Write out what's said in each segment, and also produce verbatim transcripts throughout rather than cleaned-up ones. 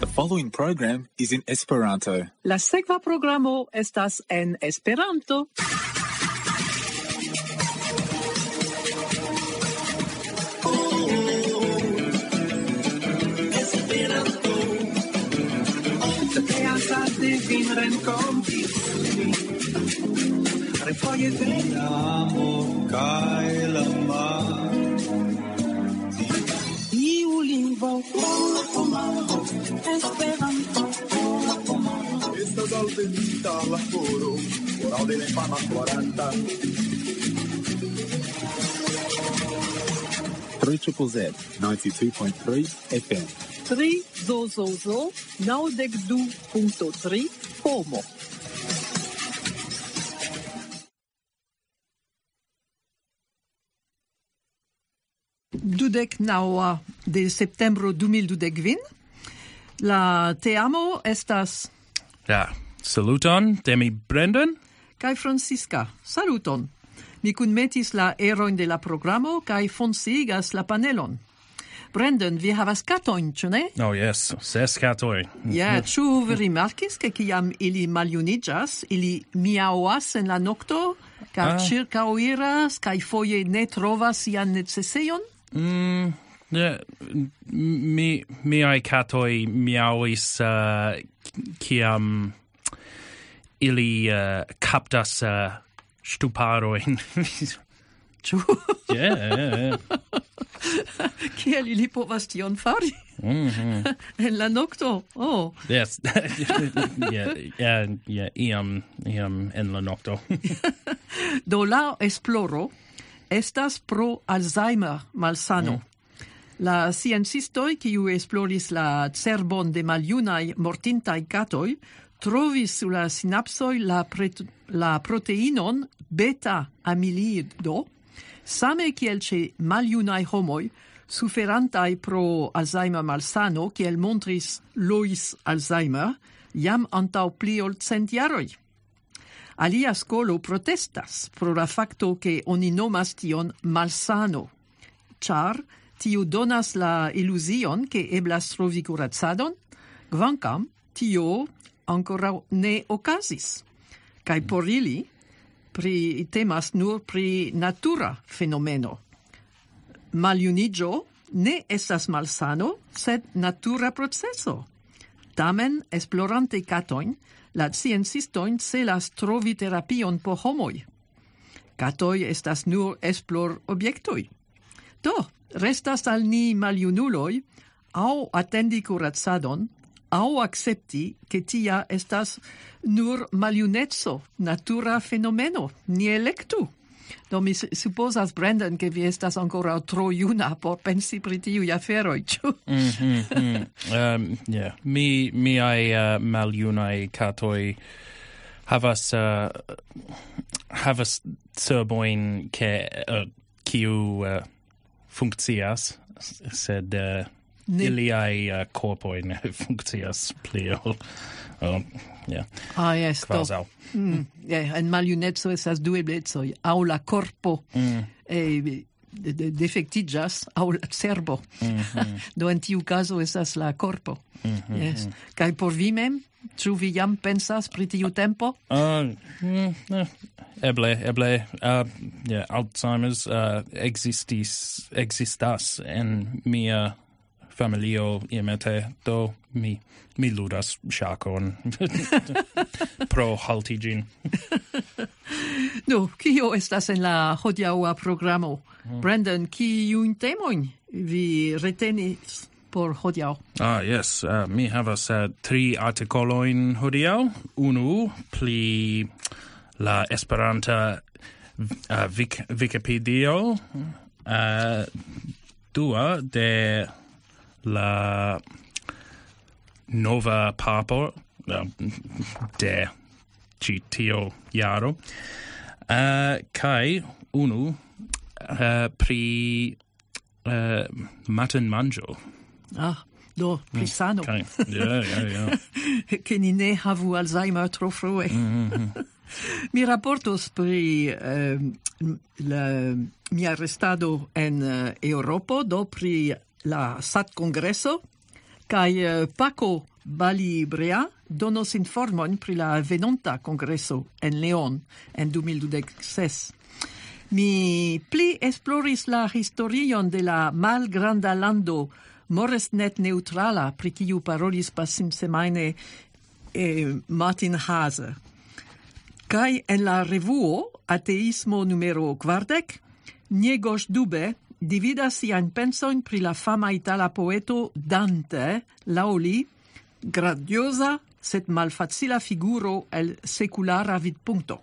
The following program is in Esperanto. La sekva programo estas en Esperanto. Esperanto. Teatras de vin renkontis mi. Refoje veni amo kaj la mar. Iu lingvo Esperanto. Estas alvenita la foro, oral de fama floranta. three Z Z Z, ninety-two point three F M. tri zozozo naŭdek du punkto tri Como. Dudek naŭa de septembro du mil dudek kvin. La teamo estas Ja, saluton, demi Brendan. kaj Francisca. Saluton. Mi kunmetis la erojn de la programo kaj foncigas la panelon. Brendan, vi havas katojn, ĉu ne? Oh, yes, ses catoi. Ja, ĉu vi rimarkis, ke kiam ili maljuniĝas, ili miaŭas en la nokto, kaj Ah. ĉirkaŭiras kaj foje ne trovas sian necesejon? Mm, yeah, mi, miai catoi miauis, uh, ciam ili uh, captas uh, stuparoin. Ĉu? yeah, yeah, yeah. Kiel ili povas tion fari? Mm-hmm. En la nokto? Oh. Yes, yeah, yeah, yeah, iam, iam en la nocto. Do la esploro estas pro Alzheimer malsano. Mm. La sciencistoj, kiu esploris la cerbon de maljunaj mortintaj katoj, trovis sur la sinapsoj la, pret- la proteinon beta-amilido, same kiel ĉe maljunaj homoj, suferantaj pro Alzheimer malsano, kiel montris Lois Alzheimer, jam antaŭ pli ol cent jaroj. Alia skolo protestas pro la fakto ke oni nomas tion malsano, ĉar tiu donas la iluzion ke eblas trovi kuracadon, kvankam tio ankoraŭ ne okazis. Kaj por ili pri temas nur pri natura fenomeno. Maljuniĝo ne estas malsano, sed natura proceso. Tamen, esplorante katojn, la sciencistoj celas trovi terapion por homoj. Katoj estas nur esplor objektoj. Do, restas al ni maljunuloj aŭ atendi kuracadon, aŭ akcepti ke tia estas nur maljuneco, natura fenomeno. Ni elektu. Do mi su- supozas, Brendan, ke vi estas ankoraŭ tro juna por pensi pri tiuj aferoj, ĉu? Mm-hmm. um, yeah, mi, miai uh, maljunai catoi havas, uh, havas cerboin ke, uh, kiu uh, funkcias, sed uh, Ne- iliai uh, corpoi ne funkcias pli ol, ol, yeah, Ah, yes, do. quasau. Mm, yeah, en maljuneco estas du eblecoj, aŭ la korpo Mm. eh, de- de- defektiĝas, aŭ la cerbo. Do en tiu caso estas la korpo. Yes. Kaj por vi mem, ĉu vi jam pensas pri tiu tempo? Uh, mm, eh, eble, eble, uh, yeah, Alzheimer's uh, existis, existas en mia familio iamete, do mi, mi ludas ŝakon pro halti ĝin. No, kio estas en la hodiaŭa programo? Brendan, kiujn temojn vi retenis por hodiaŭ? Ah, yes, uh, mi havas uh, tri artikolojn hodiaŭ. Unu pli la Esperanta uh, Wik- Wikipedio, uh, dua de la nova papo uh, de ci tio jaro, uh, kai unu uh, pri uh, matenmanĝo. Ah, do, pli sano. Okay. Yeah, yeah, yeah. Che ni ne havu Alzheimer tro frue. Mi raportos pri eh, la, mia restado en uh, Europo, do pri la S A T Congreso, kai uh, Paco Balibrea donos informon pri la venonta congreso en León en du mil dudek-ses. Mi pli esploris la historion de la malgranda lando Morris net neutrala pri kiu parolis pasim semaine eh, Martin Hase. Kai en la revuo Ateismo numero kvardek, Niegos dube dividas sian pensoin pri la fama itala poeto Dante, lauli grandiosa sed malfacila figuro el seculara vidpunkto.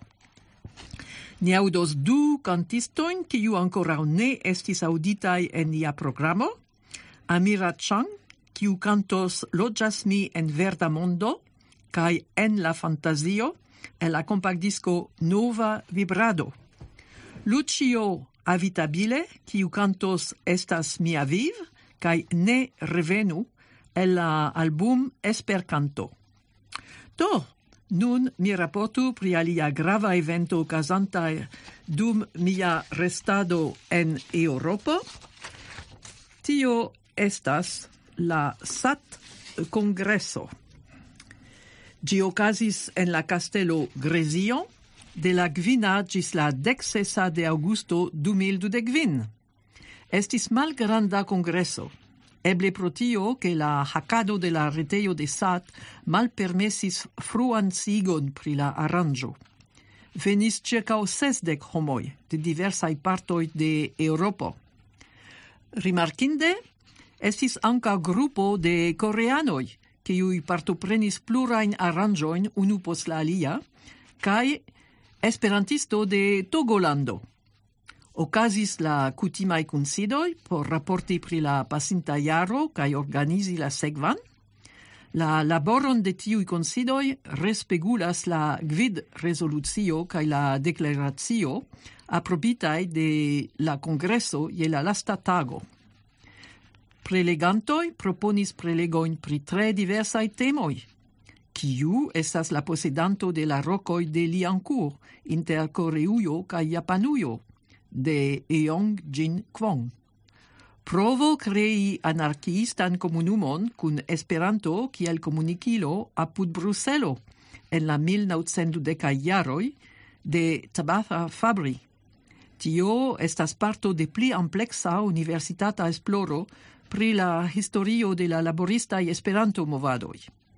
Ni audos du cantistoin kiu ankoraŭ ne estis auditaj en nia programo, Amira Chang, kiu cantos Loĝas mi en verda mondo, kaj En la fantazio, en la compactdisco Nova Vibrado. Lucio Avitabile, kiu cantos Estas mia viv, kaj Ne revenu, el la album Espercanto. Do, nun mi raportu pri alia grava evento okazanta dum mia restado en Eŭropo. Tio estas la S A T-kongreso. Ĝi okazis en la kastelo Grezio de la kvina ĝis la deksesa de aŭgusto du mil dudek-kvin. Estis malgranda kongreso. Eble pro tio che la hackado de la retejo de S A T malpermesis fruan sigon pri la aranĝo. Venis circa sesdek homoj de diversaj partoj de Eŭropo. Rimarkinde, estis ankaŭ grupo de koreanoj, kiuj partoprenis plurajn aranĝojn unu post la alia, kaj esperantisto de Togolando. Okazis la kutimaj kunsidoj por raporti pri la pasinta jaro kaj organizi la sekvan. La laboron de tiuj kunsidoj respegulas la gvid-rezolucio kaj la deklaracio aprobitaj de la kongreso je la lasta tago. Prelegantoj proponis prelegojn pri tre diversaj temoj. Kiu estas la posedanto de la rokoj de Liancourt inter Koreujo kaj Japanujo? De Eong Jin Kwong. Provo krei anarkiistan komunumon kun Esperanto kiel komunikilo apud Bruselo en la mil naŭcent dudekaj jaroj de Tabitha Fabry. Tio estas parto de pli ampleksa universitata esploro pri la historio de la laboristaj Esperanto-movadoj.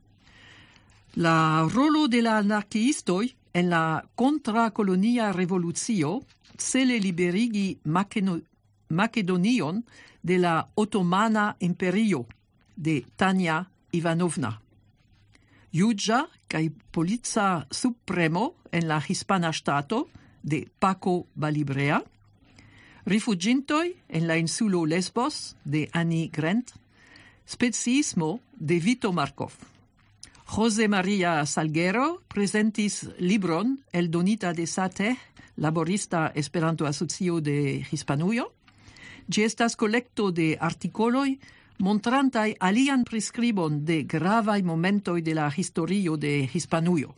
La rolo de la anarkiistoj en la kontrakoloniala revolucio cele liberigi Makeno, Makedonion de la Otomana Imperio de Tania Ivanovna. Juĝa kaj polica supremo en la hispana ŝtato de Paco Balibrea, rifuĝintoj en la insulo Lesbos de Annie Grant, speciismo de Vito Markov. José María Salguero presentis libron eldonita de S A T E, Laborista Esperanto Asocio de Hispanujo. Ĝi estas kolekto de artikoloj montrantaj alian priskribon de gravaj momentoj de la historio de Hispanujo.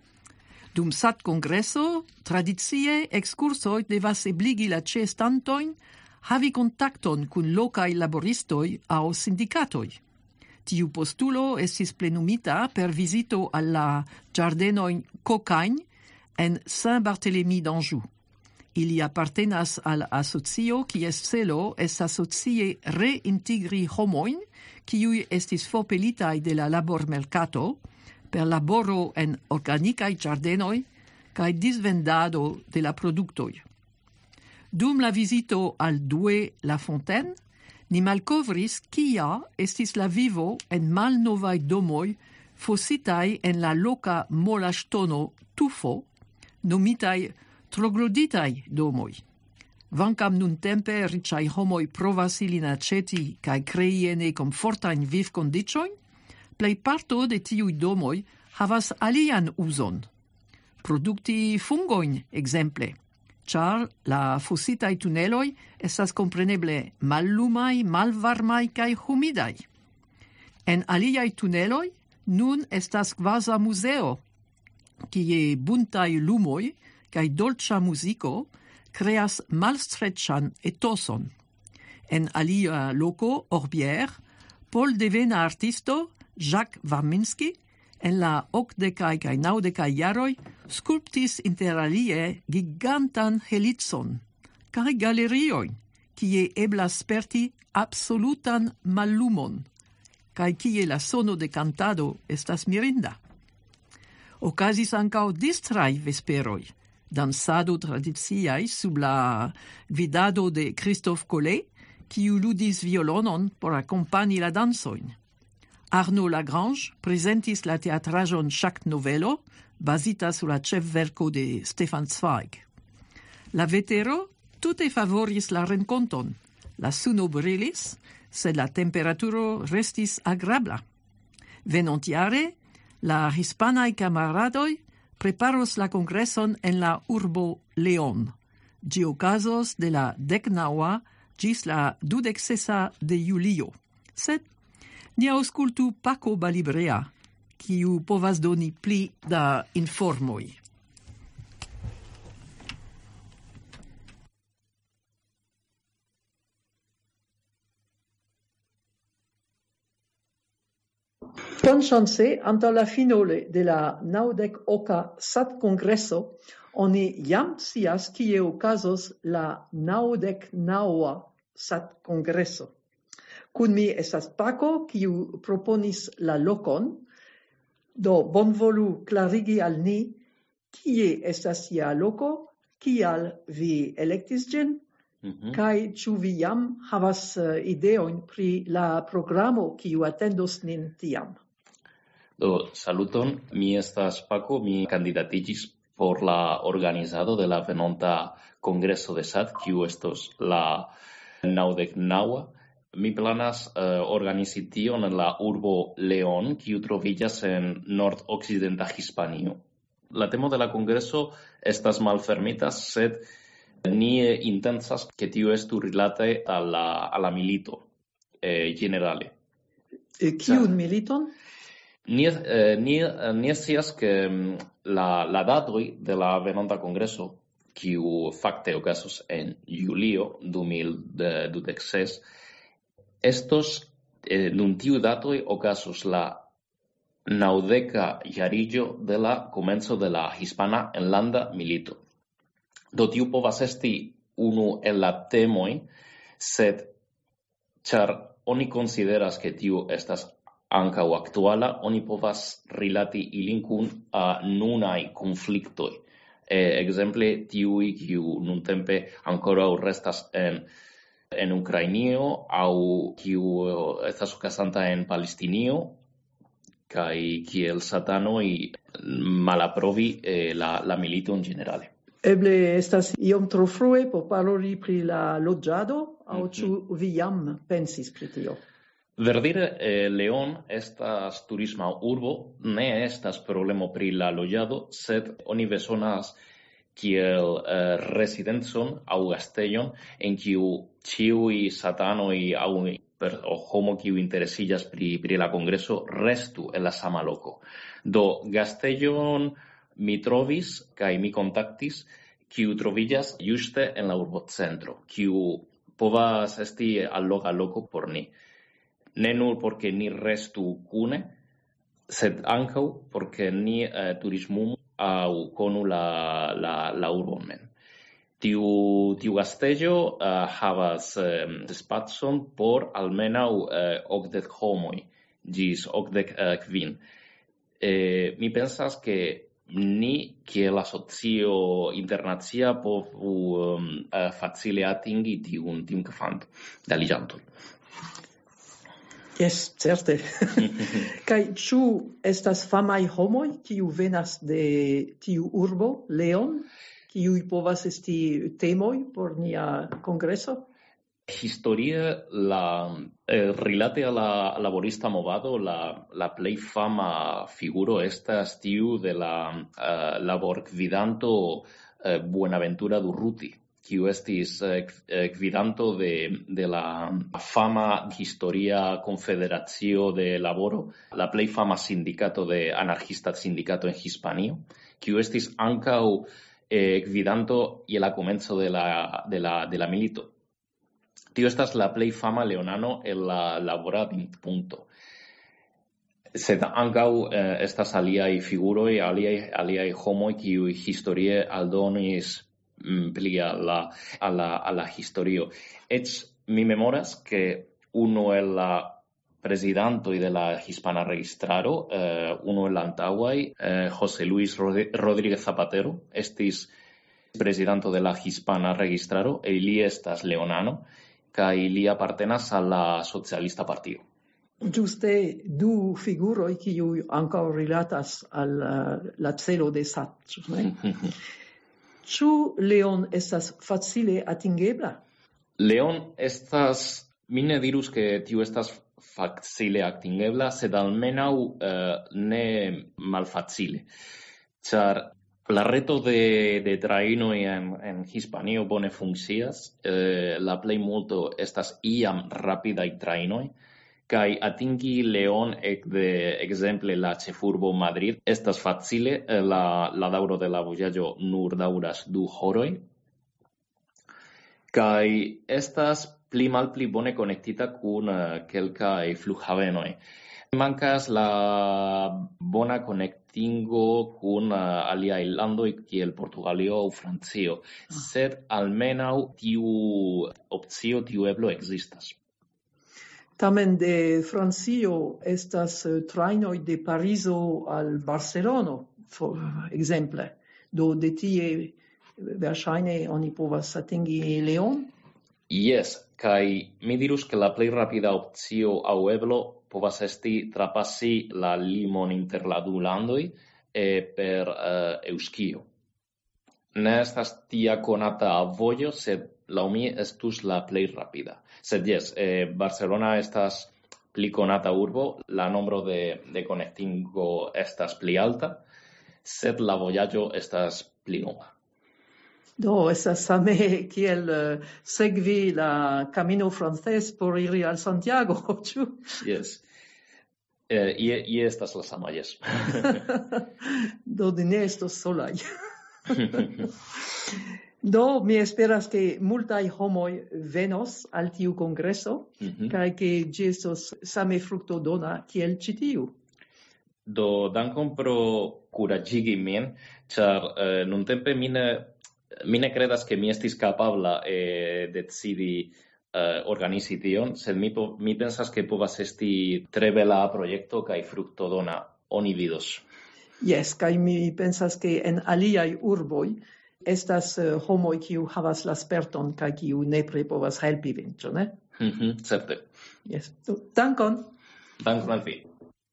Dum S A T-kongreso, tradicie ekskursoj devas ebligi la ĉeestantojn havi kontakton kun lokaj laboristoj aŭ sindikatoj. Tiu postulo estis plenumita per vizito al la ĝardenoj Cocagne en Saint-Barthélemy d'Anjou. Ili appartenas al asocio kies celo estas socie reintegri homojn kiuj estis forpelitaj de la labormerkato per laboro en organikaj ĝardenoj kaj disvendado de la produktoj. Dum la vizito al Douai La Fontaine, ni malkovris kia estis la vivo en malnovaj domoj fositaj en la loka molaŝtono tufo, nomitaj trogloditaj domoj. Kvankam nuntempe riĉaj homoj provas ilin aĉeti kaj krei ene komfortajn vivkondiĉojn, plejparto de tiuj domoj havas alian uzon. Produkti fungojn, ekzemple, ĉar la fositaj tuneloj estas kompreneble mallumaj, malvarmaj kaj humidaj. En aliaj tuneloj nun estas kvaza muzeo, kie buntaj lumoj kaj dolĉa muziko kreas malstreĉan etoson. En alia loko, Orbières, poldevena artisto Jacques Warminski, en la okdekaj kaj naŭdekaj jaroj skulptis inter alie gigantan helicon kaj galeriojn, kie eblas sperti absolutan mallumon, kaj kie la sono de cantado estas mirinda. Okazis ankaŭ distraj vesperoj, dansado tradiciaj sub la gvidado de Christophe Collet, kiu ludis violonon por akompani la dansojn. Arnaud Lagrange presentis la teatraĵon Chaque Novelo, bazita sur la ĉefverko de Stefan Zweig. La vetero tute favoris la renkonton. La suno brilis, sed la temperaturo restis agrabla. Venontjare, la hispanaj kamaradoj preparos la kongreson en la urbo León. Ĝi okazos de la deknaŭa ĝis la dudeksesa de julio. Sed ni aŭskultu Paco Balibrea, kiu povas doni pli da informoj. Bonŝance, antaŭ la finole de la naŭdek oka SAT-kongreso, oni jam scias kie okazos la naŭdek naŭa SAT-kongreso. Kun mi estas Paco, kiu proponis la lokon. Do bonvolu klarigi al ni, kie estas tia loko, kial vi elektis ĝin, mm-hmm. kaj ĉu vi jam havas uh, ideojn pri la programo, kiu atendos nin tiam. Do, saluton, mi estas Paco, mi candidatiĝis por la organizado de la venonta Kongreso de SAT, kiu estos la naŭdek naŭa. Mi planas uh, organizi tion en la urbo León, kiu troviĝas en nord-okcidenta Hispanio. La temo de la kongreso estas malfermita, sed ni intencas ke tio estu rilate a la, a la milito eh, generale. Kiun militon? Ni, eh, ni, ni scias ke la, la datoj de la venonta kongreso, kiu fakte okazos en julio du mil dudek ses, estos eh, nun tiu datoj okazos la naŭdeka jariĝo de la komenco de la hispana enlanda milito. Do tiu povas esti unu el la temoj, sed ĉar oni konsideras ke tiu estas ankaŭ aktuala, oni povas rilati ilin kun uh, nunaj konfliktoj. Eh, ekzemple tiuj kiu nuntempe ankoraŭ restas en en Ukrainio aŭ kiu estas okazanta en Palestinio, kaj kiel satanoj malaprovi eh, la, la militon generale. Eble estas iom tro frue por paroli pri la loĝado, aŭ mm-hmm. ĉu vi jam pensis pri tio? Verdire, eh, León estas turisma urbo, ne estas problemo pri la loĝado, sed oni bezonas kiel uh, residencon aŭ gastejon en kiu ĉiuj satanoj aŭ per, o homo kiu interesiĝas pri, pri la kongreso restu en la sama loko. Do gastejon mi trovis kaj mi kontaktis, kiu troviĝas ĝuste en la urbocentro, kiu povas esti alloga loko por ni. Ne nur porque ni restu kune, sed ankaŭ porque ni uh, turismumu aŭ konu la, la, la urbon mem. Tiu, tiu gastejo uh, havas um, spacon por almenaŭ uh, okdek homoj ĝis okdek uh, kvin. Eh, mi pensas ke ni kiel asocio internacia povu um, uh, facile atingi tiun, tiun kvanto da aliĝantoj. Yes, certe. Kaj ĉu estas famaj homoj kiu venas de tiu urbo, León, kiuj povas esti temoj por nia kongreso? Historie, la, eh, rilate a la laborista movado, la, la plej fama figuro estas tiu de la uh, laborgvidanto uh, Buenaventura Durruti, kiu estis eh, gvidanto de, de la fama historia Confederacio de Laboro, la plej fama sindicato de anarquista sindicato en Hispanio, kiu estis ankaŭ eh, gvidanto je la komenco de la, de la, de la milito. Tio estas la plej fama leonano en la labora vidpunto. Sed ankaŭ eh, estas aliaj figuroj, aliaj, aliaj homoj, kiuj historie aldonis mm, pli al la, al la, al la historio. Eĉ mi memoras ke unu el la presidentoj de la hispana registraro, eh, unu el la antaŭaj, eh, José Luis Rodríguez Zapatero, estis presidento de la hispana registraro, e li estas leonano, kaj li apartenas al la socialista partio. Giuste du figuroj kiuj ankaŭ rilatas al uh, la celo de Sat. Ĉu Leon estas facile atingebla? Leon estas, mi ne dirus ke tiu estas facile atingebla, sed almenaŭ uh, ne malfacile. Ĉar la reto de, de trainoj en, en Hispanio bone funkcias, eh, la plej multo estas iam rapidaj trainoj, kaj atingi Leon ekde ekzemple la ĉefurbo Madrid estas facile, eh, la, la daŭro de la vojaĝo nur daŭras du horoj, kaj estas pli malpli bone konektita kun uh, kelkaj flughavenoj. Mancas la bona connectingo kun uh, aliaj landoj kiel Portugalio aŭ Francio, sed almenaŭ tiu opcio, tiu eblo ekzistas. Tamen de Francio estas uh, trajnoj de Parizo al Barcelono, for ekzemple. Do de tie verŝajne oni povas atingi Leon? Yes, kaj mi dirus ke la plej rapida opcio aŭ eblo povas esti trapasi la limon inter la du landoj eh, per uh, Eŭskio. Ne estas tia konata vojo, sed laŭ mi estus la plej rapida. Sed jes, eh, Barcelona estas pli konata urbo, la nombro de, de konektingo estas pli alta, sed la vojaĝo estas pli longa. Do, estas same kiel uh, sekvi la Camino Francés por iri al Santiago, ĉu? Yes. Eh, ie, ie estas la sama, yes. Do, de ne estos solaj. Do, mi esperas ke multaj homoj venos al tiu kongreso, mm-hmm. kaj ke ĝi estos same fruktodona kiel ĉi tiu. Do, dankon pro kuraĝigi min, ĉar eh, nuntempe mi ne Mi ne credas ke mi estis kapabla eh, decidi eh, organizi tion, sed mi, po, mi pensas ke povas esti tre bela projekto kaj fruktodona, oni vidos. Yes, kaj mi pensas ke en aliaj urboj estas uh, homoj kiu havas la sperton kaj kiu nepre povas helpi vin, ĉu ne? Mm-hmm, certe. Yes. Do, dankon. Dankon al vi.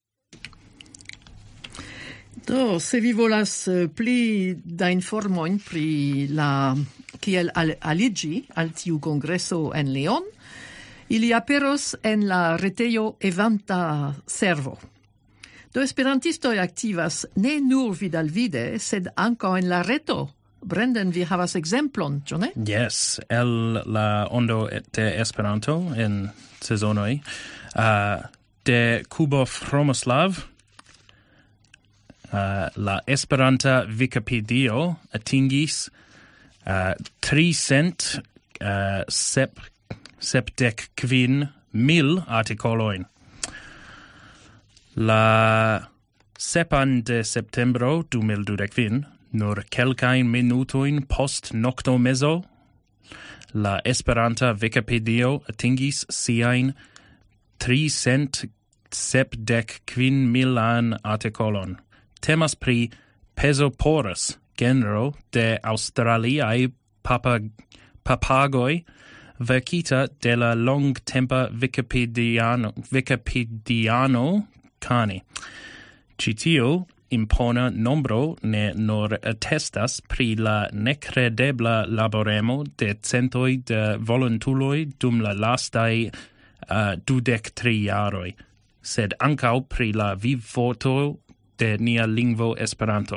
Do, se vi volas pli da informojn pri la kiel al, aligi al tiu kongreso en Leon, ili aperos en la retejo Evanta Servo. Do esperantistoj aktivas ne nur vidalvide, sed ankaŭ en la reto. Brendan, vi havas ekzemplon, ĉu ne? Yes, el la ondo de Esperanto en sezonoj, uh, de Kubo Hromoslav, Uh, la Esperanta Wikipedio atingis uh, tricent uh, sep, sepdec quin mil articoloin. La sepan de septembro du mil dudec quin, nur quelcain minutoin post nocto meso, la Esperanta Wikipedio atingis siain tricent sepdec quin milan articolon. Temas pri Pesoporus, genero de Australiae papag- papagoi, verkita de la longtempa Wikipediano, Wikipediano cani. Citio impona nombro ne nur attestas pri la necredebla laboremo de centoi de volontuloi dum la lastai uh, dudec tri jaroi, sed ancau pri la vivvoto de nia lingvo Esperanto.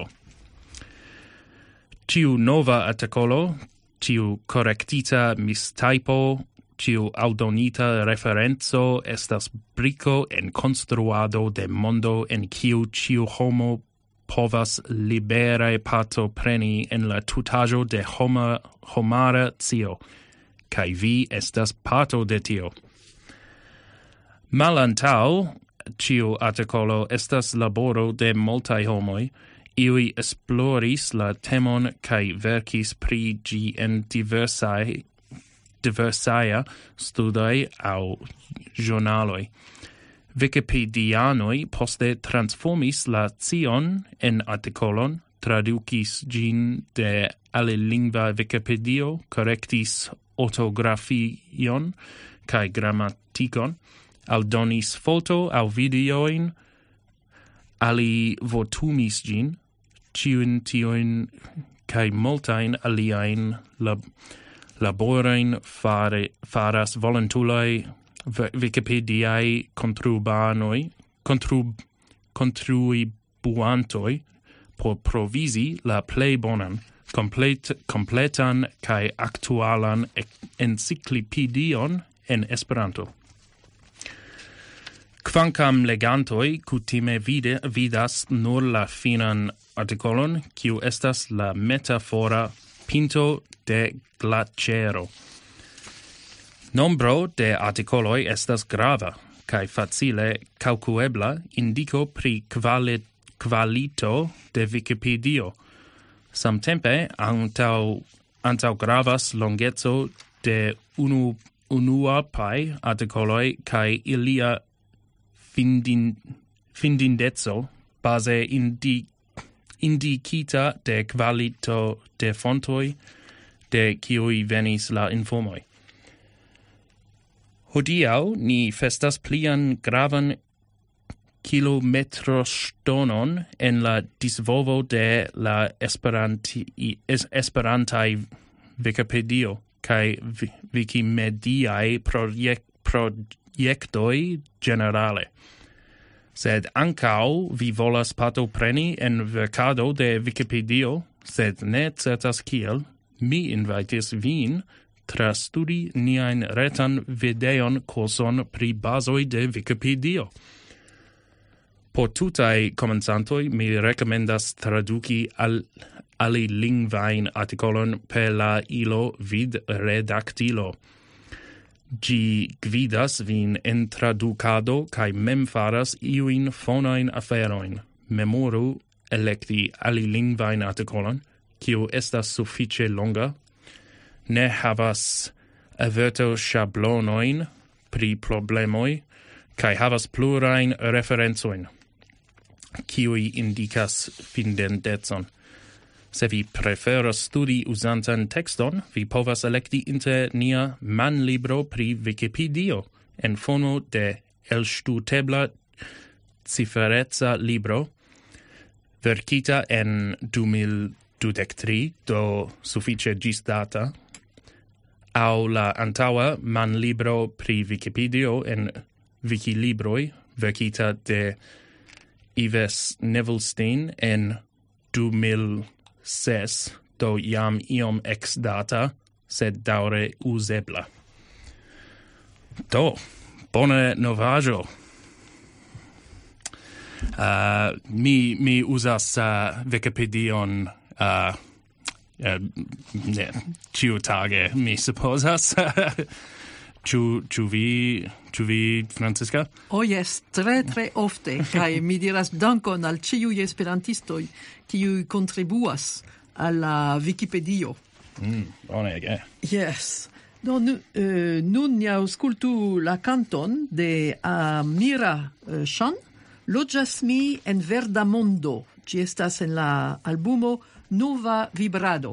Ciu nova articolo, ciu correctita mistypo, ciu aldonita referenzo estas brico en construado de mondo en kiu ciu homo povas libere parto preni en la tutaĵo de homa, homara cio, kaj vi estas parto de tio. Malantaŭ ciu articolo estas laboro de multae homoi, iui esploris la temon cae vercis pri gi en diversae, diversaia studai au giornaloi. Wikipedianoi poste transformis la cion en articolon, traducis gin de alilingva Wikipedio, correctis orthografion cae grammaticon, aldonis foto au videoin, ali votumis gin, ciun tioin cae multain aliaen lab laborain fare, faras voluntulai Wikipediae contribuanoi, contrib, contribuantoi, por provisi la plei bonan, complet, completan cae actualan encyclopedion en Esperanto. Quancam legantoi cutime vide, vidas nur la finan articolon, quiu estas la metafora pinto de glaciero. Nombro de articoloi estas grava, cae facile calcuebla indico pri quali, qualito de Wikipedio. Samtempe, antau, antau gravas longezo de unu, unuapae articoloi cae ilia findin, findindezo base indi, indicita de qualito de fontoi de quiui venis la informoi. Hodiau ni festas plian gravan kilometrostonon en la disvolvo de la Esperanti, es, Esperantai Wikipedio cae Wikimediae projek, projektoi generale. Sed ancau vi volas partopreni en verkado de Wikipedio, sed ne certas kiel, mi invitis vin tra studi niain retan videon curson pri basoi de Wikipedio. Por tutai comenzantoi mi recomendas traduci al alilingvain articolon per la ilo vid redactilo. Gi gvidas vin en traducado cae mem faras iuin fonain aferoin. Memoru electi alilingvain articolon, quiu estas suffice longa, ne havas averto schablonoin pri problemoi, cae havas plurain referenzoin, quiui indicas findendetson. Se vi preferas studi uzantan texton, vi povas electi inter nia manlibro pri Wikipedio, en fono de elstutebla ciferezza libro, verkita en du mil dudek-tri, do suffice gis data, au la antaua manlibro pri Wikipedio en Wikilibroi, verkita de Ives Nevelstein en du mil ses, do iam iom ex data, sed daure usebla. Do, bona novajo. Uh, mi, mi usas uh, Wikipedion uh, uh, ne, ciu tage, mi supposas. Ciu, ciu vi, ciu vi, Francisca? Oh yes, tre, tre ofte, cae mi diras dankon al ciui esperantistoi qui contribuas alla Wikipedio. Mm, bonege. Yes. No, nu, uh, nun ni auscultu la canton de Amira uh, Shan, Loĝas mi en verda mondo. Ĝi estas en la albumo Nova Vibrado.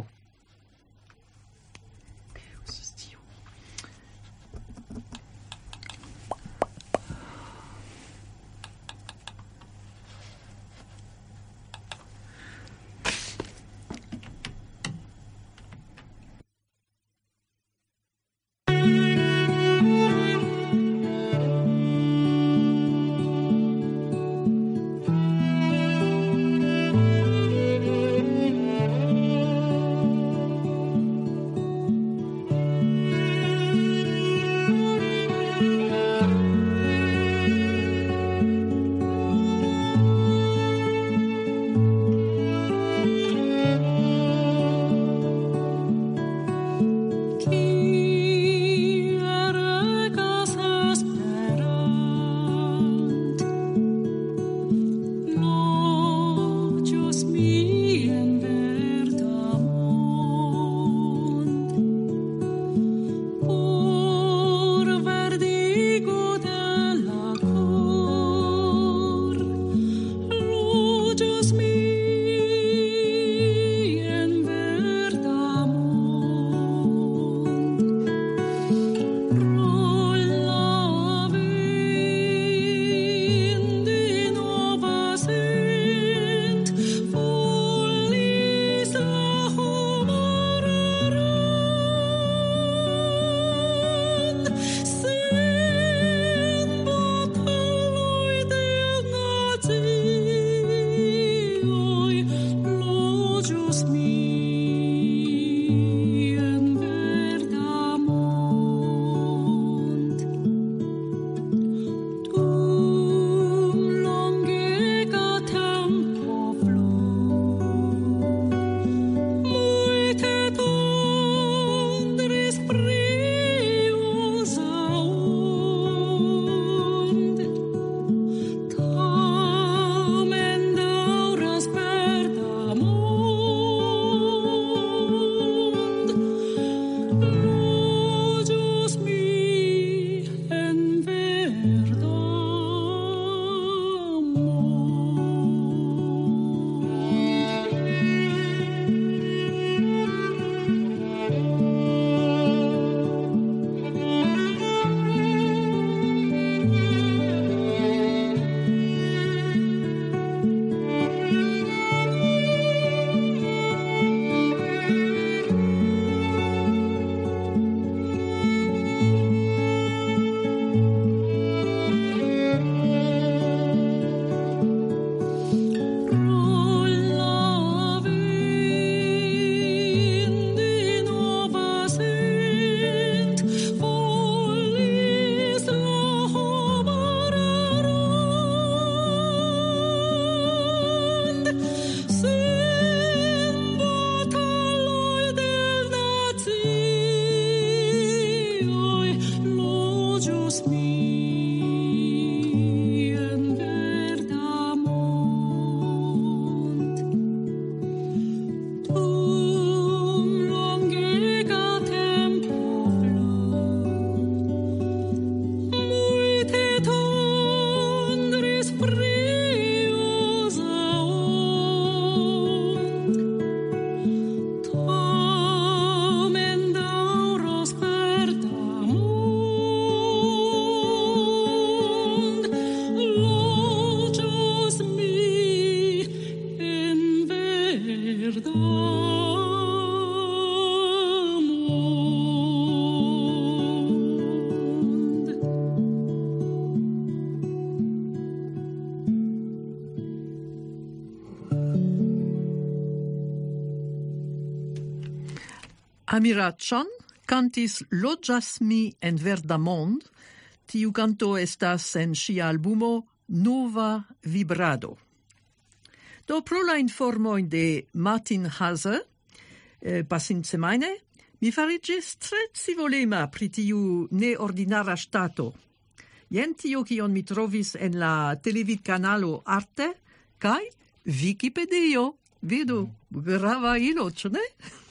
Amiraĉan cantis Loĝas mi en verda mond, tiu canto estas en ŝia albumo Nova Vibrado. Do pro la informoj de Martin Hase, eh, pasintsemajne, mi fariĝis tre scivolema pri tiu neordinara ŝtato. Jen tio kion mi trovis en la televidkanalo Arte kaj Vikipedio. Vidu, grava ilo, ĉu ne?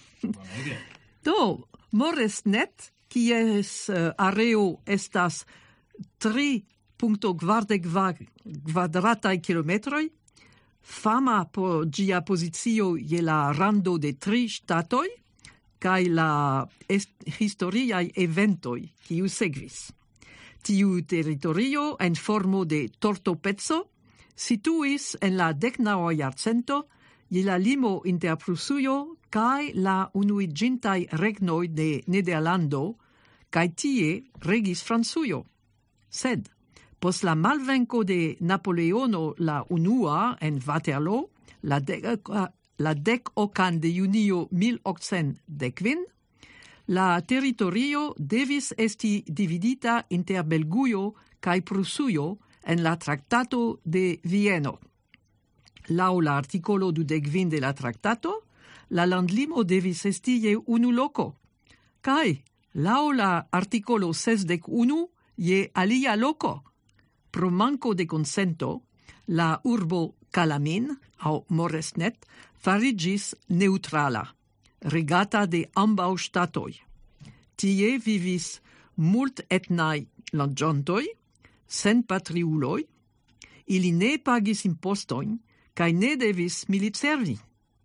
Do, Moresnet, kies uh, areo estas tri punto kvardek kvadrataj kilometroj, fama por ĝia pozicio je la rando de tri ŝtatoj kaj la historiaj eventoj, kiu sekvis. Tiu teritorio en formo de tortopezo situis en la deknaŭa jarcento je la limo inter Prusujo kaj la unuiĝintaj regnoj de Nederlando, kaj tie regis Francujo. Sed post la malvenko de Napoleono la unua en Waterloo, la dek, la dek okan de junio mil okcent dekkvin, la teritorio devis esti dividita inter Belgujo kaj Prusujo en la Traktato de Vieno. Laŭ la artikolo dudekvin de la traktato, la landlimo devis esti je unu loko, kaj laŭ la artikolo sesdek unu je alia loko. Pro manko de konsento, la urbo Calamin aŭ Moresnet fariĝis neŭtrala, regata de ambaŭ ŝtatoj. Tie vivis multetnaj loĝantoj, senpatriuloj, ili ne pagis impostojn kaj ne devis militservi.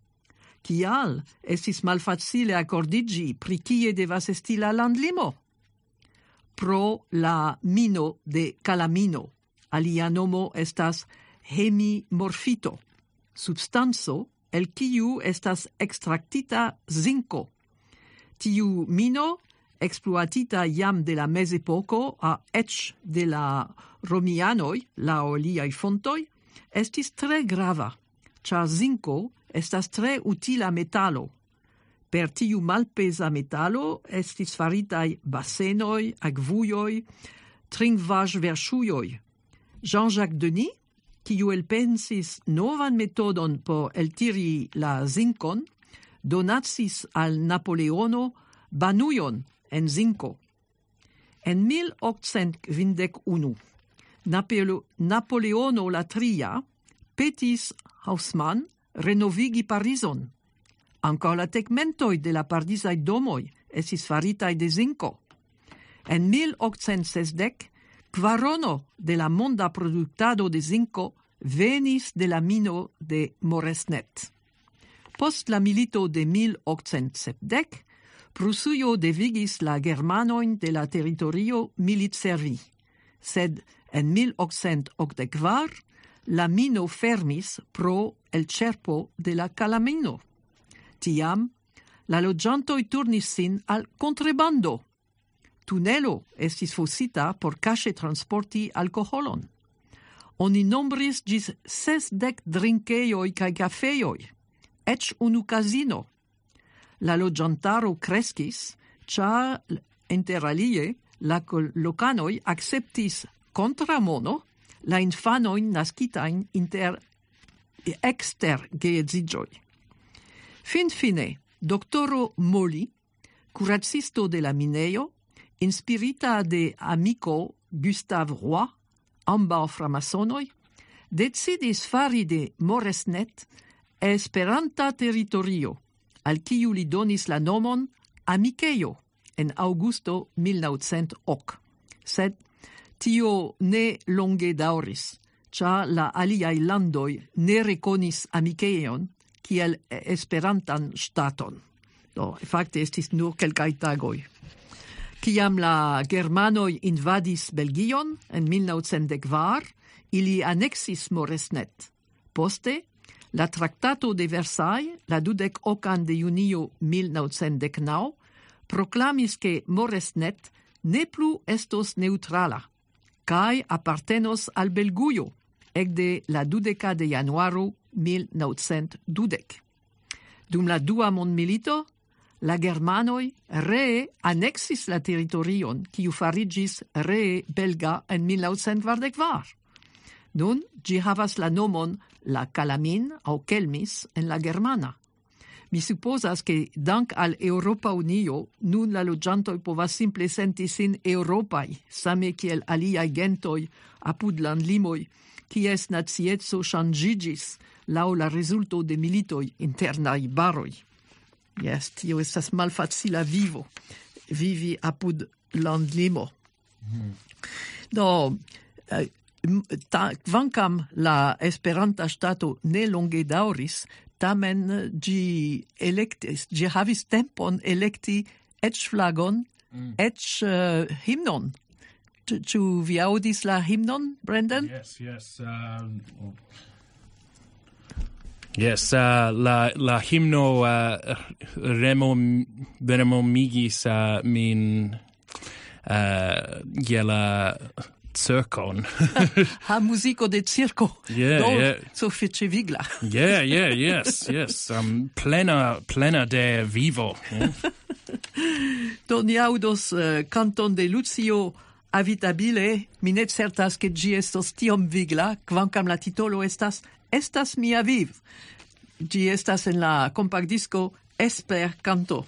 Kial estis malfacile akordiĝi pri kie devas esti la landlimo? Pro la mino de Calamino, alia nomo estas hemimorfito, substanco el kiu estas ekstraktita zinko. Tiu mino, exploatita jam de la mezepoko a eĉ de la romianoj, laŭ liaj fontoj, estis tre grava, ĉar zinko estas tre utila metalo. Per tiu malpeza metalo estis faritaj basenoj, akvujoj, trinkvaĵverŝujoj. Jean-Jacques Denis, kiu elpensis novan metodon por eltiri la zinkon, donacis al Napoleono banujon en zinko. En mil okcent kvindek unu, Napole- Napoleono la tria petis Haussmann renovigi Parizon. Ankaŭ la tegmentoj de la parizaj domoj estis faritaj de zinko. En mil okcent sesdek, kvarono de la monda produktado de zinko venis de la mino de Moresnet. Post la milito de mil okcent sepdek, Prusujo devigis la germanojn de la teritorio militservi, sed en mil okcent okdek-kvar la mino fermis pro elĉerpo de la Calamino. Tiam la loĝantoj turnis sin al kontrabando. Tunelo estis fosita por kaŝe transporti alkoholon. Oni nombris ĝis sesdek drinkejoj kaj kafejoj, eĉ unu kazino. La loĝantaro kreskis, ĉar interalie la lokanoj akceptis kontraŭ mono la infanojn naskitajn inter ekster geedziĝoj. Finfine, doktoro Molly, kuracisto de la minejo, inspirita de amiko Gustave Roy, ambaŭ framasonoj, decidis fari de Moresnet esperanta teritorio, al kiu li donis la nomon Amikejo en aŭgusto mil naŭcent ok. Sed tio ne longe daŭris, ĉar la aliaj landoj ne rekonis Amikejon kiel esperantan ŝtaton. Do, fakte estis nur kelkaj tagoj. Kiam la germanoj invadis Belgion en mil naŭcent dekkvar, ili aneksis Moresnet. Poste, la Traktato de Versailles, la dudek okan de junio mil naŭcent deknaŭ, proklamis ke Moresnet ne plu estos neŭtrala kaj apartenos al Belgujo ekde la dudeka de januaro mil naŭcent dudek. Dum la dua mondmilito, La germanoi ree annexis la territorion, kiu farigis ree belga en mil naŭcent kvardek kvar. Nun, ĝi havas la nomon la Calamin aŭ Kelmis en la germana. Mi supposas che dank al Europa Unio nun la loĝantoj povas simple senti sin eŭropaj, same kiel aliaj gentoj apud landlimoj, kies nacieco ŝanĝiĝis laŭ la rezulto de militoj inter najbaroj. Yes, tio estas malfacila vivo, vivi apud landlimo. Mm. Do, ta, kvankam la Esperanta ŝtato ne longe daŭris, tamen ĝi elektis, ĝi havis tempon elekti eĉ flagon, mm. eĉ uh, himnon. Ĉu vi aŭdis la himnon, Brendan? Yes, yes. Um, yes, uh, la, la himno uh, remo, remomigis uh, min uh, jela circon. Ha musico de circo. Yeah, Do, yeah. Sufiĉe vigla. Yeah, yeah, yes, yes. Um, plena, plena de vivo. Yeah. Do ni aŭdos uh, canton de Lucio Avitabile, mi ne certas che ĝi estos tiom vigla, kvankam la titolo estas Estas mia viv. Ĝi estas en la kompaktdisko Esper Canto.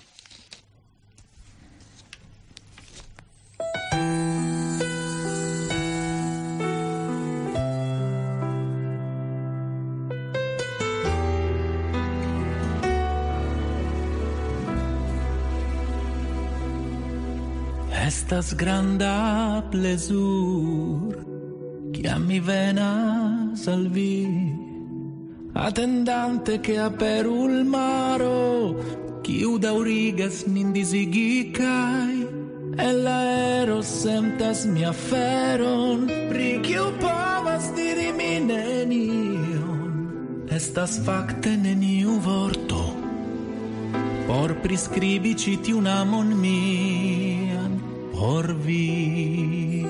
Estas granda plezur, kiam mi venas al vi, attendante che aperu il maro, kiu daŭrigas nin dizigi kaj el aero sentas mia feron, pri kiu povas diri mi nenion. Estas fakte neniu vorto por priskribi ĉi tiun amon mian por vi,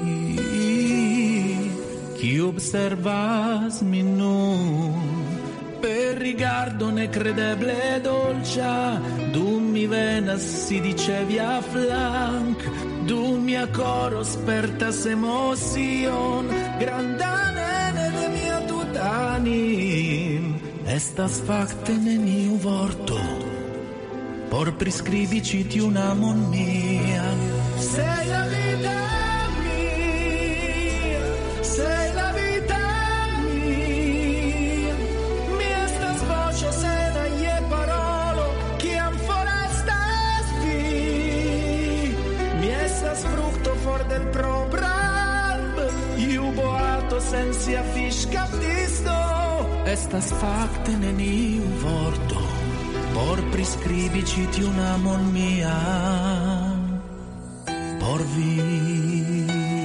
kiu observas min nun per rigardo necredeble dolĉa, dum mi venas si dicevi a flank, dum mia koro spertas emocion, grandanene de mia tutanim. Estas fakte neniu vorto por priskribi ĉi tiun amon mian. Sei la vita mia, sei la vita mia, mi estas voĉo sena je parolo, kiam forestas vi, mi estas frukto for del propra arb, iu boato sen sia fiŝkaptisto. Estas fakte neniu vorto por priskribi ĉi tiun amon mian por vi.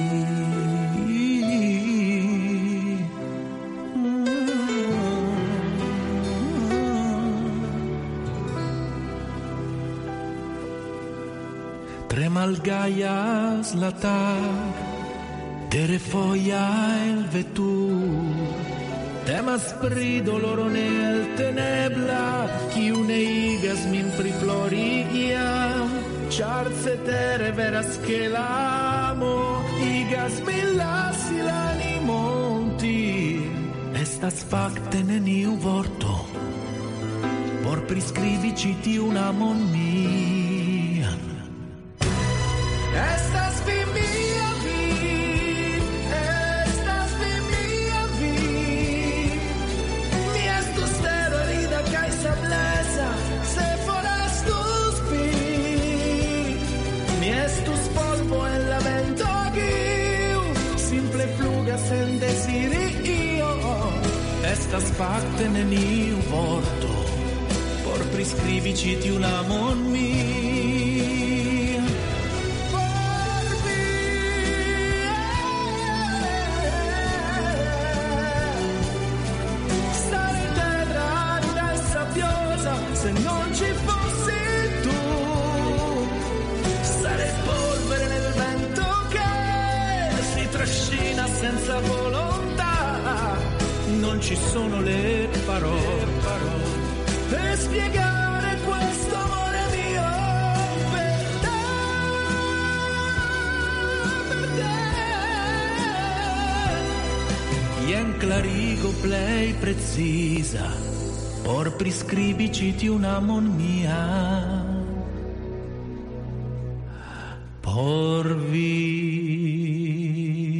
Tre malgajas la tag, terefoja el vetur, temas pri doloro neeltenebla, kiu neigas min priplori iam, ĉar cetere veras ke l'amo igas min lasi l'animonti. Estas fakte neniu vorto por priskribi ĉi tiun amon mian. Estas vi mia viv, estas vi mia viv, mi estus terurida kaj sableza, se forestus vi, mi estus polvo en la vento kiu simple flugas sen desiri io. Estas fakte neniu vorto por priskribi ĉi tiun amon mian. Se non ci fossi tu, sarei polvere nel vento che si trascina senza volontà. Non ci sono le parole per spiegare questo amore mio. clarigo plei precisa por prescribi ci una mon mia por vi.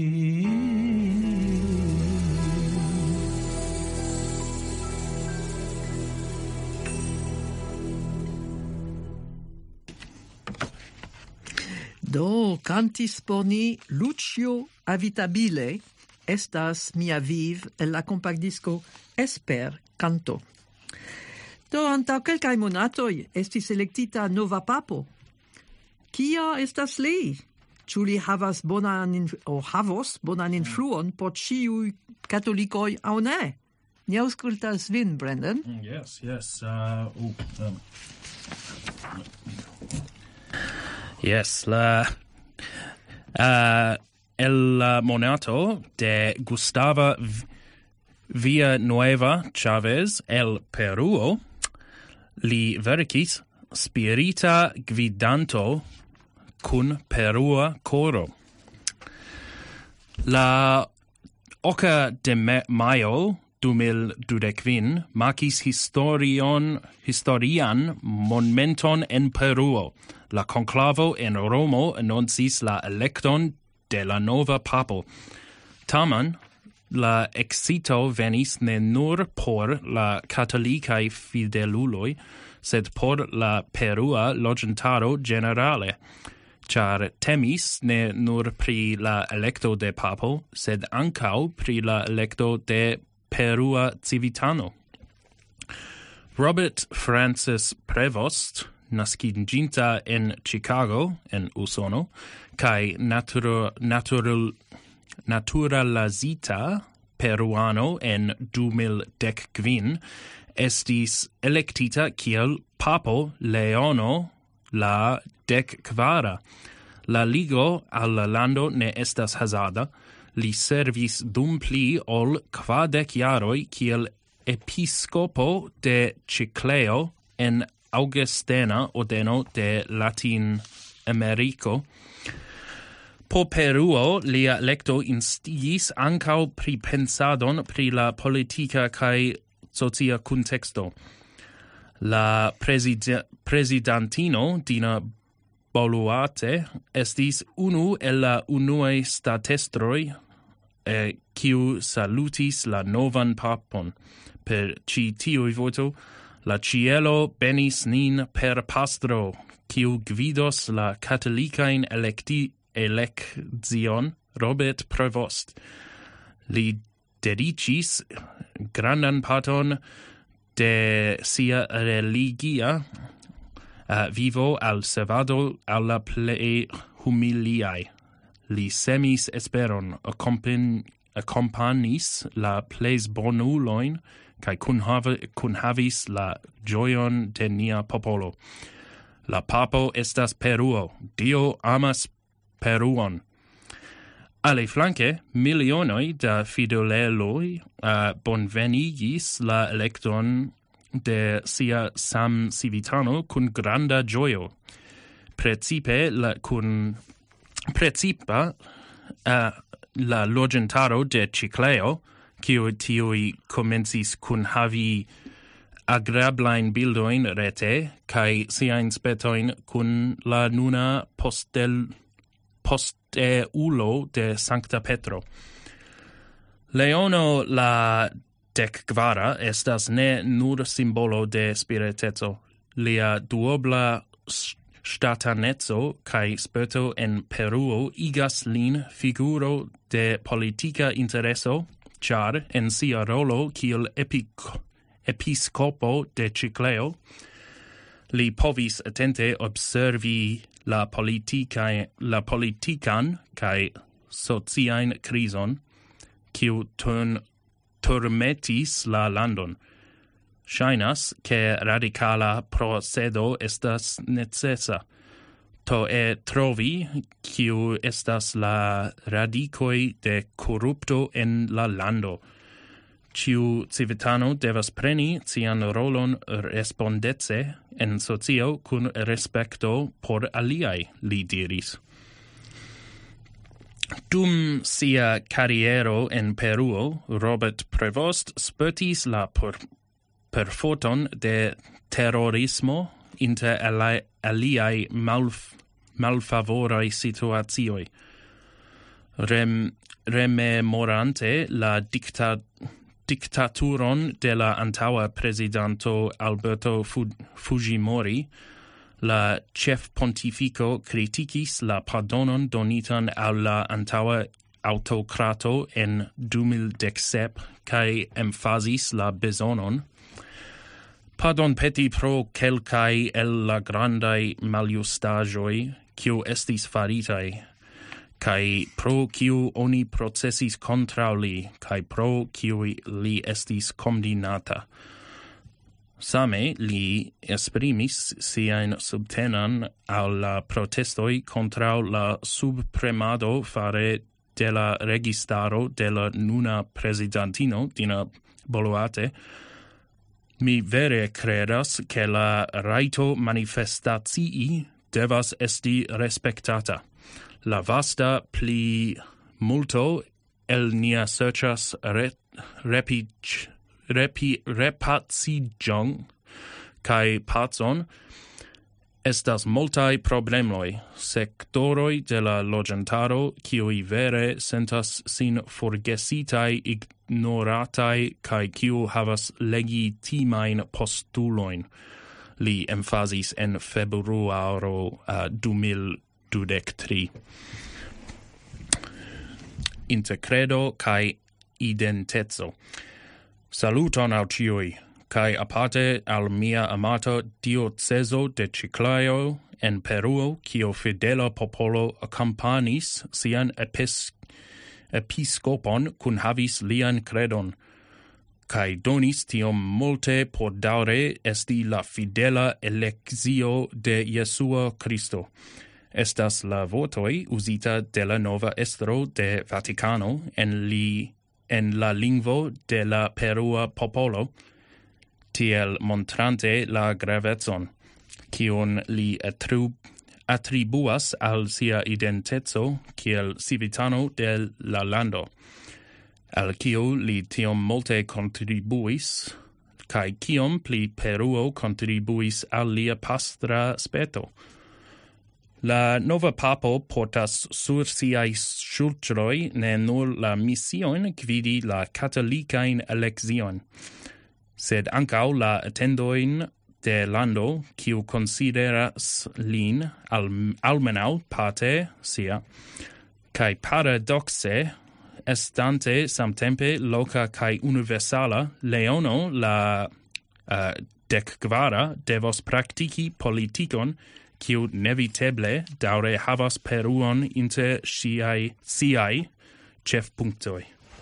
Do cantis por ni Lucio Avitabile, estas mia viv el la compactdisco Esper canto. Do antau kelkaj monatoj estis elektita nova papo. Kia estas li? Ĉu li havas bonan inf- o havos bonan influon por ĉiuj katolikoj aŭ ne? Ni aŭskultas vin, Brendan. Yes, yes. Uh, oh, um. Yes, la uh, el uh, monato de Gustava Villanueva Chavez el Peruo li verkis Spirita Gvidanto cun Perua coro. La oca de maio du mil dudekvin makis historion historian momenton en Peruo. La conclavo en Romo annoncis la electon de la nova papo. Tamen, la excito venis ne nur por la catholicai fideluloi, sed por la Perua logentaro generale, char temis ne nur pri la electo de papo, sed ancau pri la electo de Perua civitano. Robert Francis Prevost, nascidinta en Chicago, en Usono, kai natura, natural, naturalizita peruano en du mil dekvin, estis electita kiel papo Leono la dekkvara. La ligo al la lando ne estas hazarda, li servis dum pli ol kvardek jaroj kiel episkopo de Chicleo en Augustena ordeno de Latin Americo. Po Peruo lia electo instigis ancau pripensadon pri la politica kai socia contexto. La preside, presidentino Dina Boluarte estis unu el la unue statestroi eh, kiu salutis la novan papon. Per ci tiui voto, la cielo benis nin per pastro, kiu gvidos la catolicain electi eleczion Robert Prevost. Li dedicis grandan parton de sia religia uh, vivo al servado alla plei humiliae. Li semis esperon, accompagnis la pleis bonuloin, kai cunhavis la joion de nia popolo. La papo estas Peruo, Dio amas Peruon. Ale flanque, milionoi da fideleloi uh, bonvenigis la electon de sia Sam Civitano cun granda gioio. Precipe la cun precipa uh, la logentaro de Chicleo, kiu tiui comencis cun havi agrablain bildoin rete, kai siain spetoin cun la nuna postel posteulo de Sancta Petro. Leono la dekkvara estas ne nur simbolo de spiriteco. Lia duobla ŝtatanezzo kai sperto en Peruo igas lin figuro de politica intereso, char en sia rolo kiel epic- episcopo de Chicleo, li povis atente observi la politica la politican kai sociain crison kiu turn turmetis la landon. Shainas che radicala procedo estas necessa. To e trovi kiu estas la radicoi de corrupto en la lando. Ciu civitano devas preni cian rolon respondece en socio cun respecto por aliai, li diris. Dum sia carriero en Peruo, Robert Prevost spertis la per, perforton de terrorismo inter ali, aliai malf, malfavorai situatioi. Rem, rememorante la dicta, dictaturon de la antaua presidento Alberto Fujimori, la chef pontifico criticis la pardonon donitan al la antaua autocrato en du mil dec-sep cae emphasis la besonon pardon peti pro quelcae el la grandai maljustagioi quiu estis faritai, cae pro quiu oni processis contra li, cae pro quiu li estis condinata. Same li esprimis sian subtenan al la protestoi contra la subpremado fare de la registaro de la nuna presidentino Dina Boluarte. Mi vere credas che la raito manifestatii devas esti respectata. La vasta pli multo el nia serĉas re, repic Repi, repacigon kai pacon estas multai problemoi, sectoroi de la loĝantaro kiuj vere sentas sin forgesitaj, ignorataj kaj kiu havas legitimajn postuloin. Li emfazis en februaro uh, du mil dudek tri. Intercredo kaj identeco. Saluton al ciui, cae aparte al mia amata dioceso de Chiclayo en Peruo, cio fidela popolo accompagnis sian epis, episcopon cun havis lian credon, cae donis tiom multe por daure esti la fidela electio de Jesua Christo. Estas la votoi usita de la nova estro de Vaticano en li en la lingvo de la Perua popolo, tiel montrante la gravetson, kiun li atrib atribuas al sia identeco kiel civitano de la lando, al kiu li tiom multe contribuis, kai kiom pli Peruo contribuis al lia pastra speto. La nova papo portas sur siai ŝultroj ne nur la mision gvidi la katolikain elekzion, sed ankaŭ la atendoin de lando, kiu consideras lin al, almenaŭ parte sia, kaj paradoxe estante samtempe loka kaj universala, Leono la uh, dekkvara devos praktiki politikon kiu neviteble daure havas Peruon inter siai, siai ĉefpunktoj.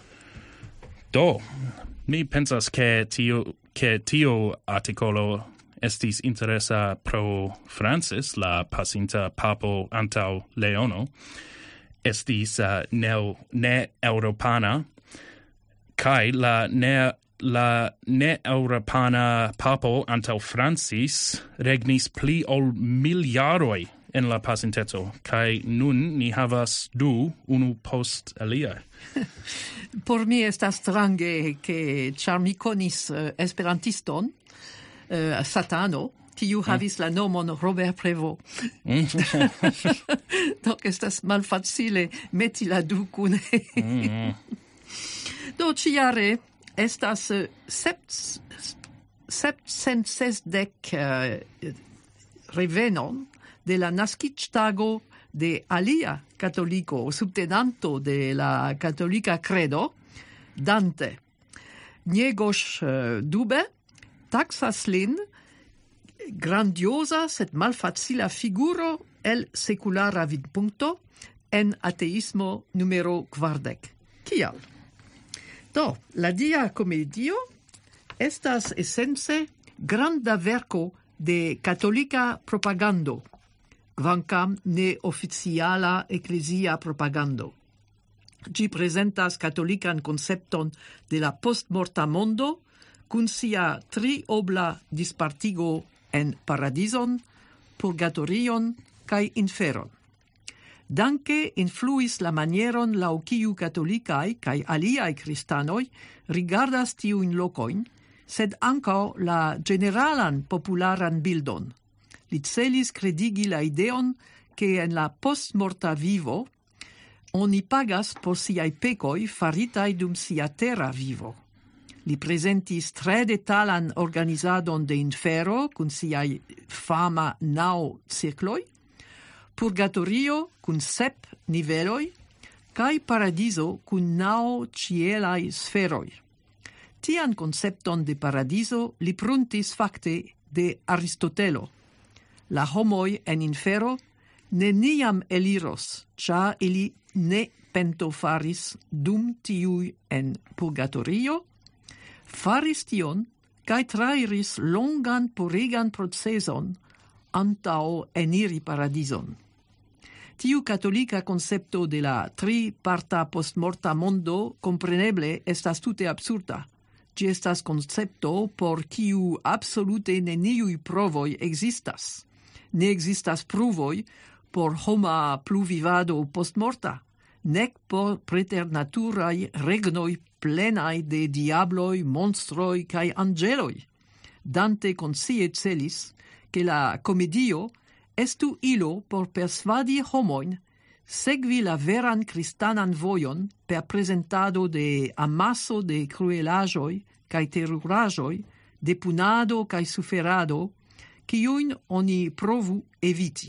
Do, mi pensas ke tio, ke tio artikolo estis interesa pro Francis, la pasinta papo antaŭ Leono, estis uh, neo, ne-europana, kaj la ne La ne-europana papo antaŭ Francis regnis pli ol miljaroj en la pasinteco, kaj nun ni havas du, unu post alia. Por mi estas strange ke ĉar mi konis uh, esperantiston, uh, Satano, kiu havis la nomon Robert Prevost. Donc estas malfacile meti la du kune. Do ĉiare estas septcent sesdek uh, revenon de la naskiĝtago de alia katoliko, subtenanto de la katolika credo, Dante. Niegos uh, dube taksas lin grandiosa sed malfacila figuro el sekulara vidpunkto en ateismo numero kvardek. Kial? Do, la Dia Comedio estas esence granda verko de katolika propagando, kvankam ne oficiala eklezia propagando. Ĝi prezentas katolikan koncepton de la postmorta mondo kun sia triobla dispartigo en paradizon, purgatorion kaj inferon. Danke influis la manieron lau kiu catolicae cae aliae cristanoi rigardas tiuin locoin, sed ancao la generalan popularan bildon. Li celis credigi la ideon che en la postmorta vivo oni pagas por siai pecoi faritai dum sia terra vivo. Li presentis tre detalan organizadon de infero cun siai fama nau circloi, purgatorio cun sep niveloi, cae paradiso cun nau cielai sferoi. Tian concepton de paradiso li pruntis facte de Aristotelo. La homoi en infero neniam eliros, cia ili ne pento faris dum tiui en purgatorio, faris tion, cae trairis longan puregan proceson antao eniri paradison. Tiu catolica concepto de la tri-parta postmorta mondo compreneble estas tute absurda. Gi estas concepto por kiu absolute neniui provoi existas. Ne existas pruvoi por homa pluvivado postmorta, nec por preternaturai regnoi plenai de diabloi, monstroi cae angeloi. Dante consie celis che la comedio estu ilo por persvadi homoin segvi la veran cristanan voion per presentado de amasso de cruelajoi cae terrorajoi, de punado cae suferado, quiuin oni provu eviti.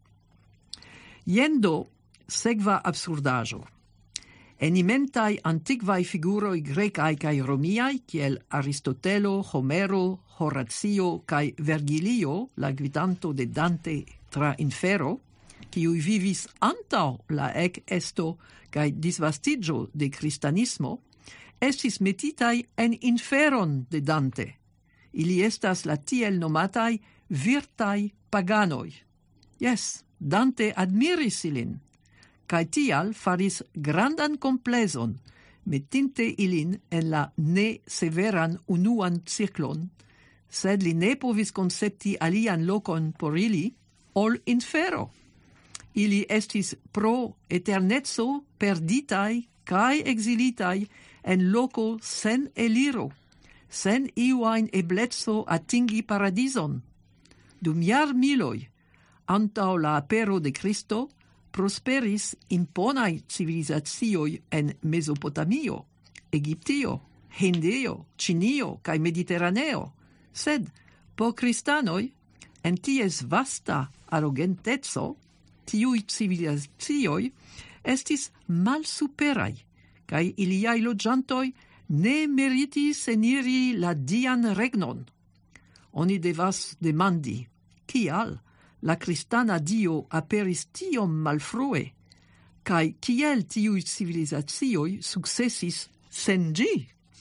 Iendo segva absurdajo. Enimentai antiquae figuroi grecae cae romiae, kiel Aristotelo, Homero, Horatio cae Vergilio, la gvidanto de Dante tra infero, quiui vivis antau la ec esto cae disvastigio de cristianismo, estis metitai en inferon de Dante. Ili estas la tiel nomatai virtai paganoi. Yes, Dante admiris ilin, cae tial faris grandan compleson, metinte ilin en la ne severan unuan circlon, sed li ne povis concepti alian locon por ili, ol infero. Ili estis pro eternezzo perditai cae exilitai en loco sen eliro, sen iuain eblezzo atingi paradison. Dum iar miloi, antau la apero de Cristo, prosperis imponai civilizatioi en Mesopotamio, Egiptio, Hindeo, Cinio cae Mediterraneo, sed por cristanoi, en ties vasta arrogentezzo, tiui civilizatioi estis malsuperai, cae iliai logiantoi ne meritis eniri la dian regnon. Oni devas demandi, kial la cristana dio aperis tiom malfrue, cae kiel tiui civilizatioi successis sen gi?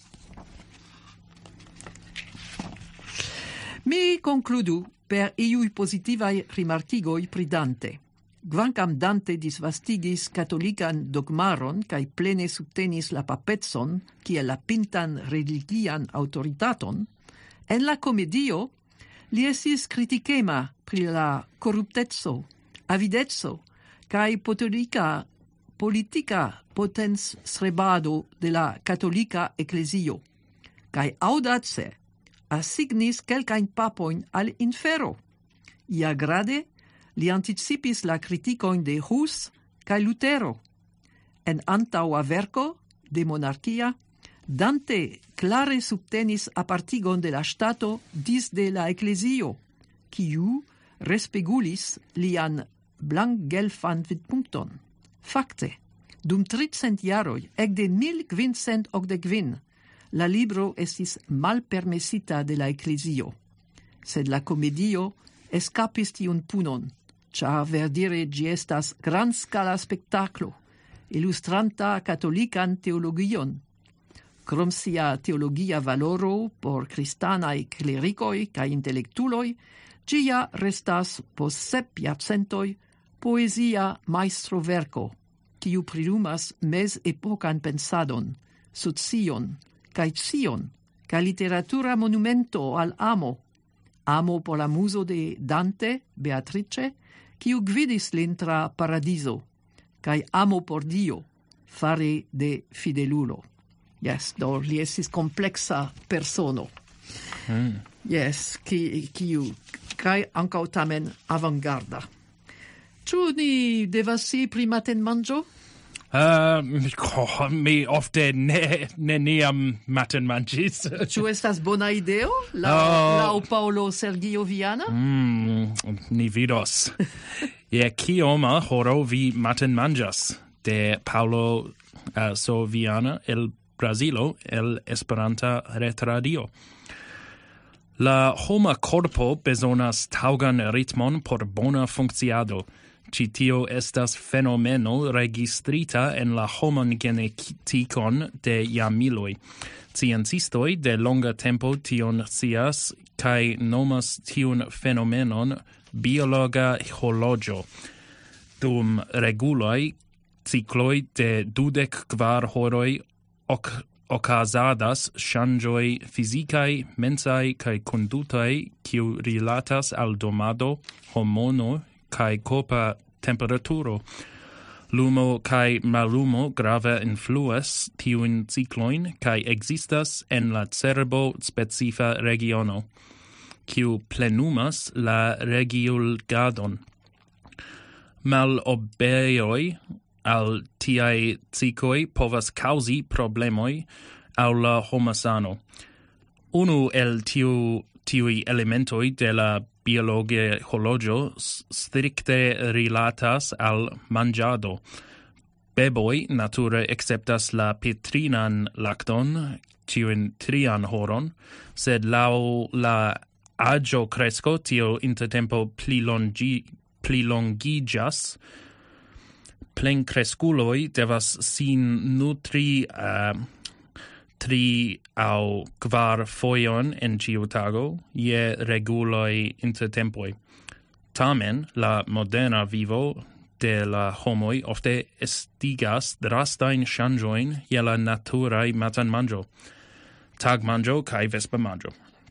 Mi concludu per iui positivae rimartigoi pri Dante. Quancam Dante disvastigis catolican dogmaron cae plene subtenis la papetson, kiel la pintan religian autoritaton, en la comedio li estis criticema pri la corruptezzo, avidezzo, cae politica, politica potens strebado de la catolica ecclesio, cae audace assignis quelcain papoin al infero. Ia grade, li anticipis la criticoin de Hus cae Lutero. En antaua verco de monarchia, Dante clare subtenis apartigon de la stato dis de la ecclesio, quiu respegulis lian blanc-gelfan vidpunkton. Facte, dum tricent jaroi, ec de mil quincent octecvin, la libro estis malpermesita de la ecclesio, sed la comedio escapis tiun punon, char verdire gi estas gran scala spectaclo, illustranta catolican teologion. Crom sia teologia valoro por cristanae clericoi cae intellectuloi, gia restas pos sep iacentoi poesia maestro verco, quiu prilumas mes epocan pensadon, socion, cae scion, cae literatura monumento al amo, amo por la muso de Dante, Beatrice, quiu gvidis lin tra paradiso, kai amo por Dio fare de fidelulo. Yes, do li estis complexa persono. Mm. Yes, ki kiu kai ankaŭ tamen avangarda. Ĉu ni devas scii pri matenmanĝo? Uh, oh, mi ofte ne, neniam maten manĝis. Ĉu estas bona ideo? La, Oh. laŭ Paolo Sergio Viana? Mm, ni vidos. Je kioma horo vi maten manĝas? De Paulo uh, Soviana el Brasilo el Esperanta retradio. La homa corpo bezonas taŭgan ritmon por bona funkciado. Ci tio estas fenomeno registrita en la homan genetikon de jamiloj. Sciencistoj de longa tempo tion scias kaj nomas tiun fenomenon biologa horloĝo. Dum regulaj cikloj de dudek kvar horoj ok okazadas ŝanĝoj fizikaj, mensaj kaj kondutaj kiu rilatas al domado, hormono kaj korpa temperaturo. Lumo kaj mallumo grave influas tiujn ciklojn kaj ekzistas en la cerbo specifa regiono, kiu plenumas la regulgadon. Malobeoj al tiaj cikloj povas kaŭzi problemoj aŭ la homa sano. Unu el tiu tiuj elementoj de la biologia horloĝo strikte rilatas al manĝado. Beboj nature akceptas la patrinan lakton ĉiun trian horon, sed laŭ la aĝo kresko tio intertempo plilongi, plilongiĝas. Plenkreskuloj devas sin nutri uh, tri au kvar fojon en ĉiu tago je reguloj intertempoj. Tamen la moderna vivo de la homoj ofte estigas drastajn ŝanĝojn je la naturaj matenmanĝo, tagmanĝo kaj vespermanĝo.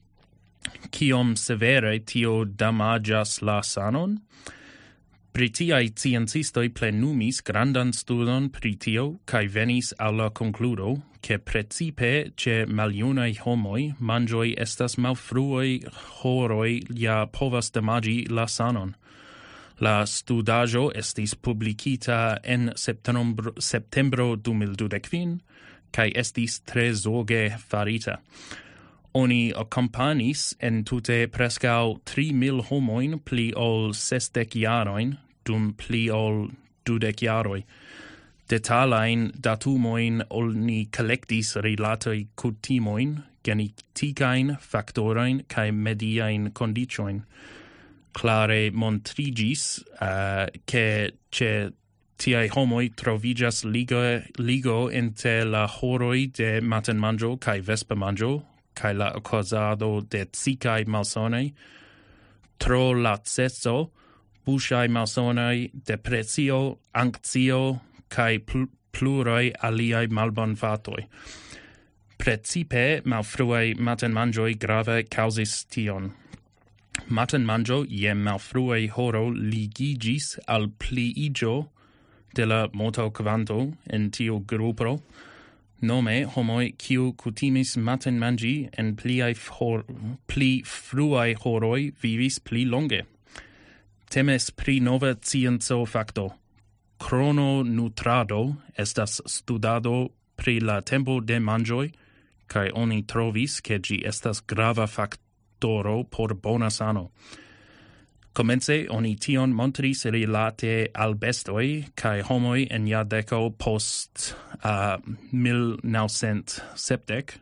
Kiom severe tio damaĝas la sanon? Britiaj sciencistoj plenumis grandan studon pri tio kaj venis al la konkludo, ke precipe ĉe maljunaj homoj manĝoj estas malfruaj horoj ja povas damaĝi la sanon. La studaĵo estis publikita en septembro, septembro du mil dudek kvin kaj estis tre zorge farita. Oni akompanis en tute preskaŭ tri mil homojn pli ol sesdek jarojn dum pli ol dudek jaroj. Detalajn datumojn oni kolektis rilate kutimojn, genetikajn faktorojn kaj mediajn kondiĉojn. Klare montriĝis, uh, ke ĉe tiaj homoj troviĝas ligo, ligo inter la horoj de matenmanĝo kaj vespermanĝo kaj la okazado de psikaj malsanoj, tro laceco, buŝaj malsanoj, depresio, anksio kaj pl- pluraj aliaj malbonfatoj. Precipe malfruaj matenmanĝoj grave kaŭzis tion. Matenmanĝo je malfruaj horo ligiĝis al pliiĝo de la mortokvanto en tiu grupo, nome homoj kiu kutimis matenmanĝi en pliaj hor, pli fruaj horoj vivis pli longe. Temes pri nova scienco fakto. Krononutrado estas studado pri la tempo de manĝoj, kaj oni trovis, ke ĝi estas grava faktoro por bona sano. Komence oni tion montris rilate al bestoj kaj homoj en jardeko post uh, mil novcent sepdek.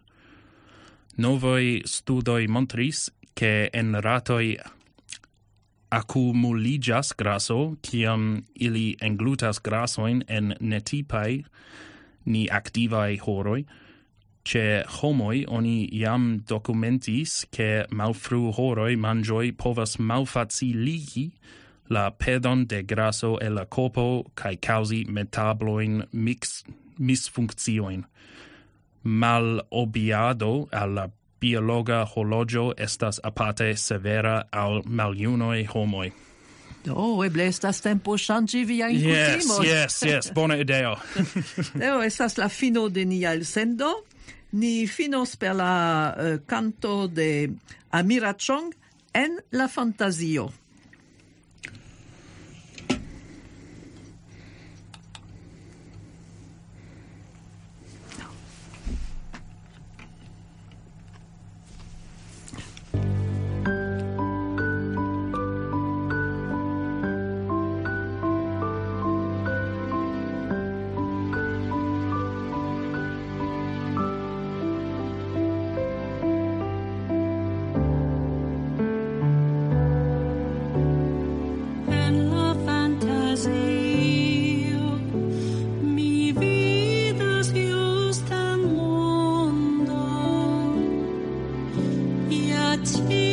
Novoj studoj montris, ke en ratoj accumuliĝas graso, kiam ili englutas grasojn en netipaj ni aktivaj horoj. Ĉe homoj oni jam dokumentis, ke malfruhoroj manĝoj povas malfaciligi la perdon de graso el la korpo kaj kaŭzi metablojn mix, misfunkciojn. Malobiado al la biologa horloĝo estas aparte severa al maljunoj homoj. Do, eble estas tempo ŝanĝi viajn Yes, kutimojn. yes, yes, bona ideo. Tio estas la fino de nia elsendo. Ni finos per la uh, canto de Amira Chong en la fantazio. Ti